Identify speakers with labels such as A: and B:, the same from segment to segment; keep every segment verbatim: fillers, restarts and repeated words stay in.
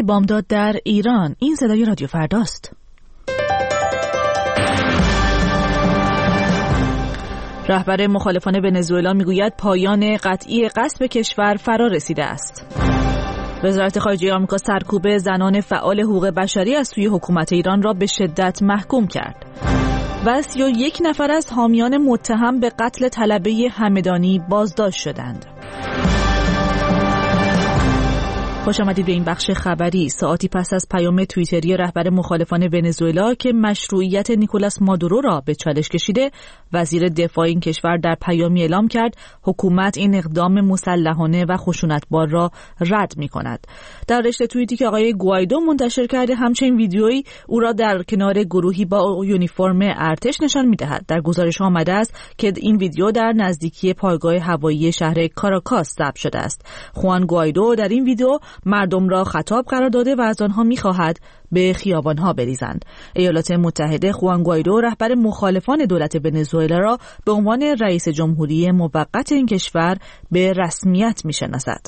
A: بامداد در ایران. این صدای رادیو فرداست. رهبر مخالفان ونزوئلا میگوید پایان قطعی غصب کشور فرا رسیده است. وزارت خارجه آمریکا سرکوب زنان فعال حقوق بشری از سوی حکومت ایران را به شدت محکوم کرد. و سی و یک نفر از حامیان متهم به قتل طلبه همدانی بازداشت شدند. خوش آمدید به این بخش خبری. ساعتی پس از پیام توییتری رهبر مخالفان ونزوئلا که مشروعیت نیکولاس مادورو را به چالش کشیده، وزیر دفاع این کشور در پیامی اعلام کرد حکومت این اقدام مسلحانه و خشونتبار را رد می‌کند. در رشته توییتی که آقای گوایدو منتشر کرده، همچنین ویدیویی او را در کنار گروهی با یونیفرم ارتش نشان می‌دهد. در گزارش آمده است که این ویدیو در نزدیکی پایگاه هوایی شهر کاراکاس ضبط شده است. خوان گوایدو در این ویدیو مردم را خطاب قرار داده و از آنها می‌خواهد به خیابان‌ها بریزند. ایالات متحده خوان گوایدو رهبر مخالفان دولت ونزوئلا را به عنوان رئیس جمهوری موقت این کشور به رسمیت می‌شناسد.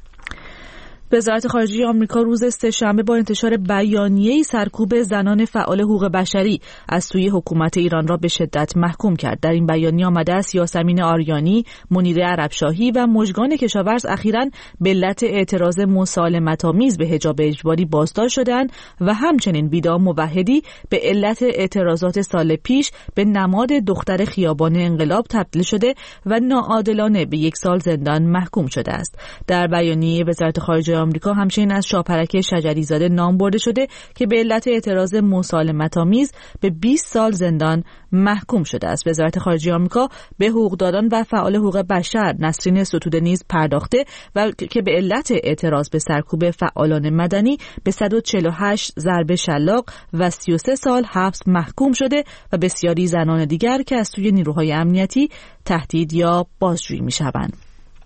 A: وزارت خارجه آمریکا روز سه‌شنبه با انتشار بیانیه‌ای سرکوب زنان فعال حقوق بشری از سوی حکومت ایران را به شدت محکوم کرد. در این بیانیه آمده است یاسمین آریانی، منیره عربشاهی و مژگان کشاورز اخیراً به علت اعتراض مسالمت‌آمیز به حجاب اجباری بازداشت شدند و همچنین ویدا موحدی به علت اعتراضات سال پیش به نماد دختر خیابان انقلاب تبدیل شده و ناعادلانه به یک سال زندان محکوم شده است. در بیانیه وزارت خارجه آمریکا همچنین از شاپرک شجریزاده نام برده شده که به علت اعتراض مسالمت‌آمیز به بیست سال زندان محکوم شده است. وزارت خارجه آمریکا به حقوقدانان و فعال حقوق بشر نسرین ستوده نیز پرداخته و که به علت اعتراض به سرکوب فعالان مدنی به صد و چهل و هشت ضرب شلاق و سی و سه سال حبس محکوم شده و بسیاری زنان دیگر که از سوی نیروهای امنیتی تهدید یا بازجویی می‌شوند.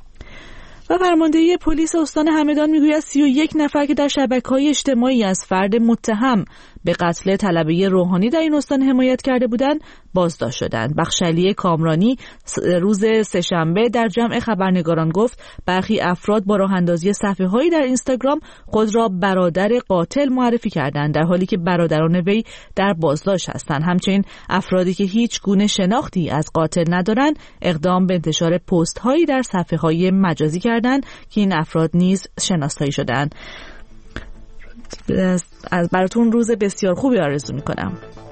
A: و فرماندهی پلیس استان همدان میگوید سی و یک نفر که در شبکه‌های اجتماعی از فرد متهم به قتل طلبه روحانی در این استان حمایت کرده بودند بازداشت شدند. بخشعلی کامرانی روز سه‌شنبه در جمع خبرنگاران گفت برخی افراد با راه اندازی صفحه‌هایی در اینستاگرام خود را برادر قاتل معرفی کردند، در حالی که برادران وی در بازداشت هستند. همچنین افرادی که هیچ گونه شناختی از قاتل ندارند اقدام به انتشار پست‌هایی در صفحه‌های مجازی کردند که این افراد نیز شناسایی شدند. از براتون روز بسیار خوبی آرزو می‌کنم.